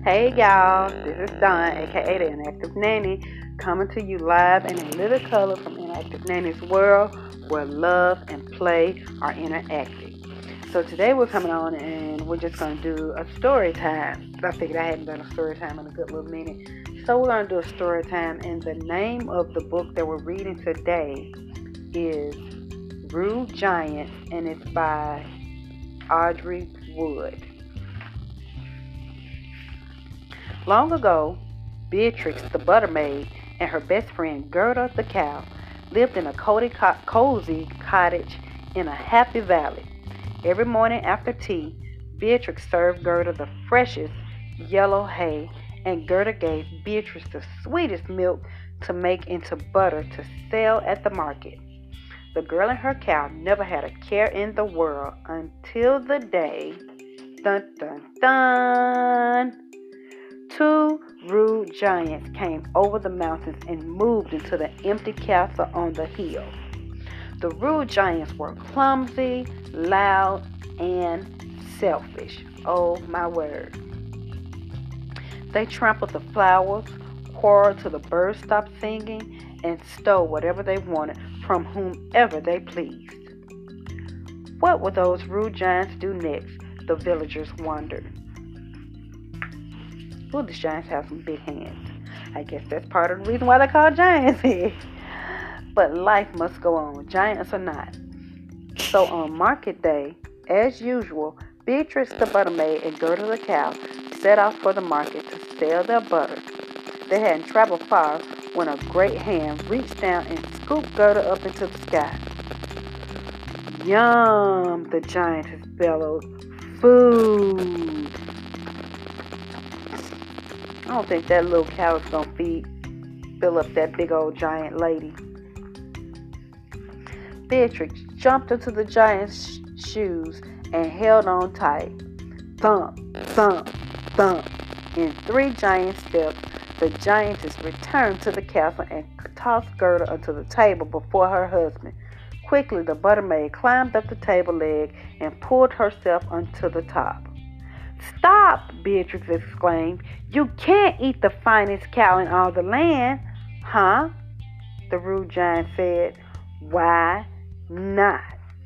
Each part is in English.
Hey y'all, this is Dawn, aka the Inactive Nanny, coming to you live in a little color from Inactive Nanny's world where love and play are interactive. So today we're coming on and we're just going to do a story time. I figured I hadn't done a story time in a good little minute. So we're going to do a story time, and the name of the book that we're reading today is Rude Giants, and it's by Audrey Wood. Long ago, Beatrix the butter maid and her best friend Gerda the cow lived in a cozy cottage in a happy valley. Every morning after tea, Beatrix served Gerda the freshest yellow hay, and Gerda gave Beatrix the sweetest milk to make into butter to sell at the market. The girl and her cow never had a care in the world until the day, dun dun dun, two rude giants came over the mountains and moved into the empty castle on the hill. The rude giants were clumsy, loud, and selfish. Oh my word. They trampled the flowers, quarreled till the birds stopped singing, and stole whatever they wanted from whomever they pleased. What would those rude giants do next? The villagers wondered. Well, the giants have some big hands. I guess that's part of the reason why they're called giants. But life must go on, giants or not. So on market day, as usual, Beatrix the butter maid and Gerda the cow set off for the market to sell their butter. They hadn't traveled far when a great hand reached down and scooped Gerda up into the sky. Yum, the giantess bellowed. Food. I don't think that little cow is going to fill up that big old giant lady. Beatrix jumped into the giant's shoes and held on tight. Thump, thump, thump. In 3 giant steps, the giantess returned to the castle and tossed Gerda onto the table before her husband. Quickly, the butter maid climbed up the table leg and pulled herself onto the top. Stop, Beatrix exclaimed. You can't eat the finest cow in all the land. Huh? The rude giant said. Why not?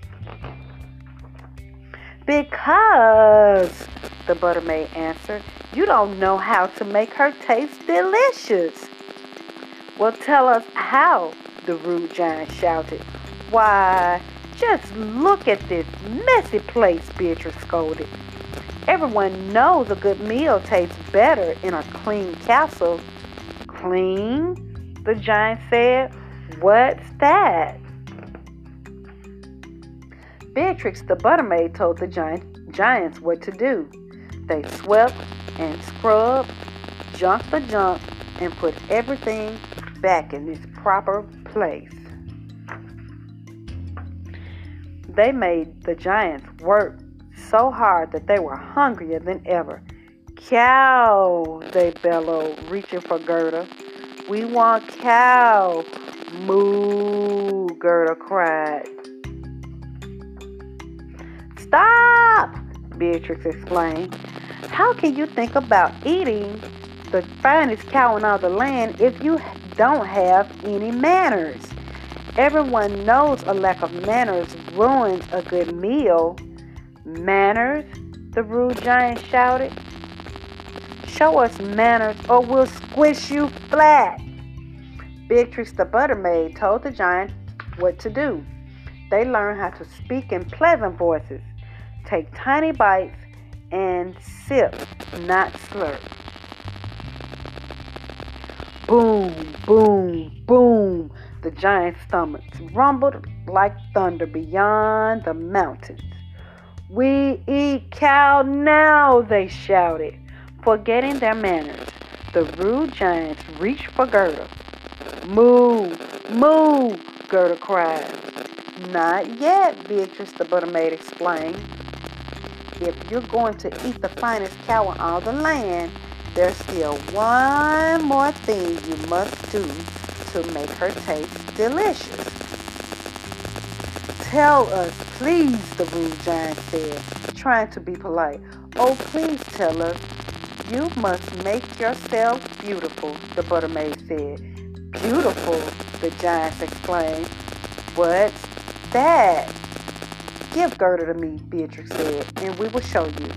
Because, the butter maid answered, you don't know how to make her taste delicious. Well, tell us how, the rude giant shouted. Why, just look at this messy place, Beatrix scolded. Everyone knows a good meal tastes better in a clean castle. Clean? The giant said. What's that? Beatrix the butter maid told the giants what to do. They swept and scrubbed, junked the junk, and put everything back in its proper place. They made the giants work so hard that they were hungrier than ever. Cow, they bellowed, reaching for Gerda. We want cow. Moo, Gerda cried. Stop, Beatrix exclaimed. How can you think about eating the finest cow in all the land if you don't have any manners? Everyone knows a lack of manners ruins a good meal. Manners? The rude giant shouted. Show us manners or we'll squish you flat. Beatrix the butter maid told the giant what to do. They learned how to speak in pleasant voices, take tiny bites, and sip, not slurp. Boom, boom, boom. The giant's stomachs rumbled like thunder beyond the mountains. We eat cow now, they shouted. Forgetting their manners, the rude giants reached for Gerda. Moo, moo, Gerda cried. Not yet, Beatrix the butter maid explained. If you're going to eat the finest cow in all the land, there's still one more thing you must do to make her taste delicious. Tell us, please, the rude giant said, trying to be polite. Oh, please tell us. You must make yourself beautiful, the butter maid said. Beautiful, the giants exclaimed. What's that? Give Gerda to me, Beatrix said, and we will show you.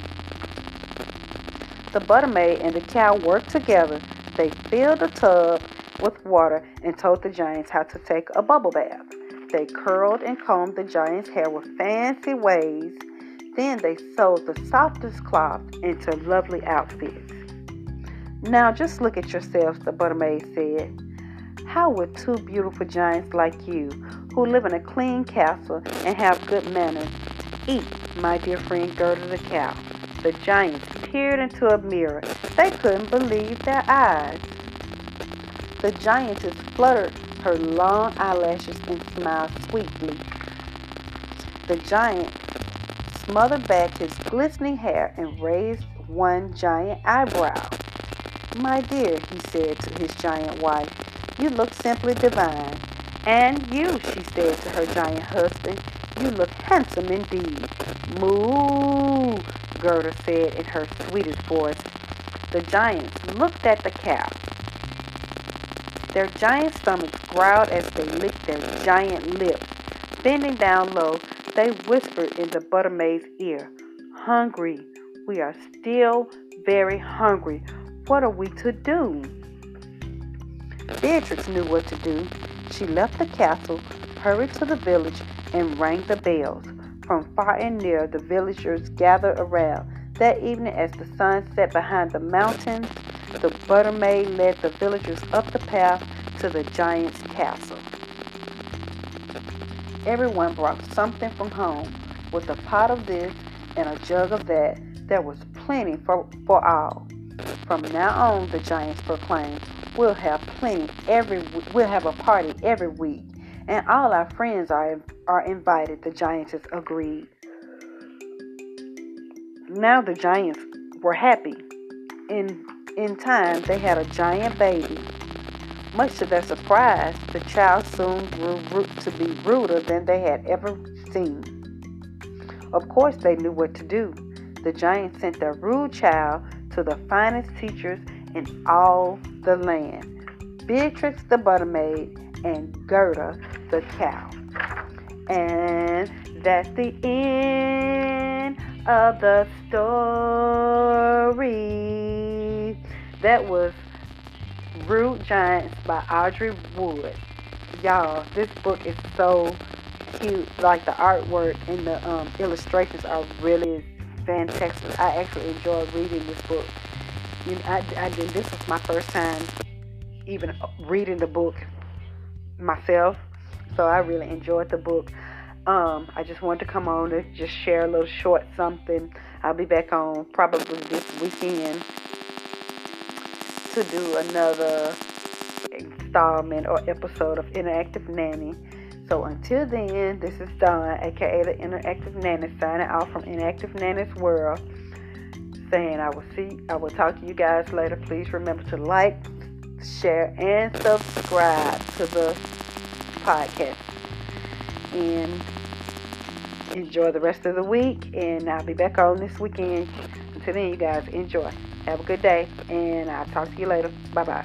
The butter maid and the cow worked together. They filled the tub with water and told the giants how to take a bubble bath. They curled and combed the giant's hair with fancy ways. Then they sewed the softest cloth into lovely outfits. Now just look at yourselves, the butter maid said. How would two beautiful giants like you, who live in a clean castle and have good manners, eat, my dear friend Gerda the cow? The giants peered into a mirror. They couldn't believe their eyes. The giantess fluttered her long eyelashes and smiled sweetly. The giant smothered back his glistening hair and raised one giant eyebrow. My dear, he said to his giant wife, you look simply divine. And you, she said to her giant husband, you look handsome indeed. Moo, Gerda said in her sweetest voice. The giants looked at the cow. Their giant stomachs growled as they licked their giant lips. Bending down low, they whispered in the butter maid's ear, hungry. We are still very hungry. What are we to do? Beatrix knew what to do. She left the castle, hurried to the village, and rang the bells. From far and near, the villagers gathered around. That evening, as the sun set behind the mountains, the butter maid led the villagers up the path to the giant's castle. Everyone brought something from home. With a pot of this and a jug of that, there was plenty for all. From now on, the giants proclaimed, we'll have a party every week, and all our friends are invited, the giantess agreed. Now the giants were happy. In time, they had a giant baby. Much to their surprise, the child soon grew to be ruder than they had ever seen. Of course, they knew what to do. The giants sent their rude child to the finest teachers in all the land, Beatrix the butter maid and Gerda the cow. And that's the end of the story. That was Rude Giants by Audrey Wood. Y'all, this book is so cute. Like the artwork and the illustrations are really fantastic. I actually enjoyed reading this book. You know, this was my first time even reading the book myself, so I really enjoyed the book. I just wanted to come on to just share a little short something. I'll be back on probably this weekend to do another installment or episode of Interactive Nanny. So until then, this is Dawn, aka the Interactive Nanny, signing off from Interactive Nanny's World, saying I will talk to you guys later. Please remember to like, share, and subscribe to the podcast. And enjoy the rest of the week. And I'll be back on this weekend. Until then, you guys enjoy. Have a good day. And I'll talk to you later. Bye-bye.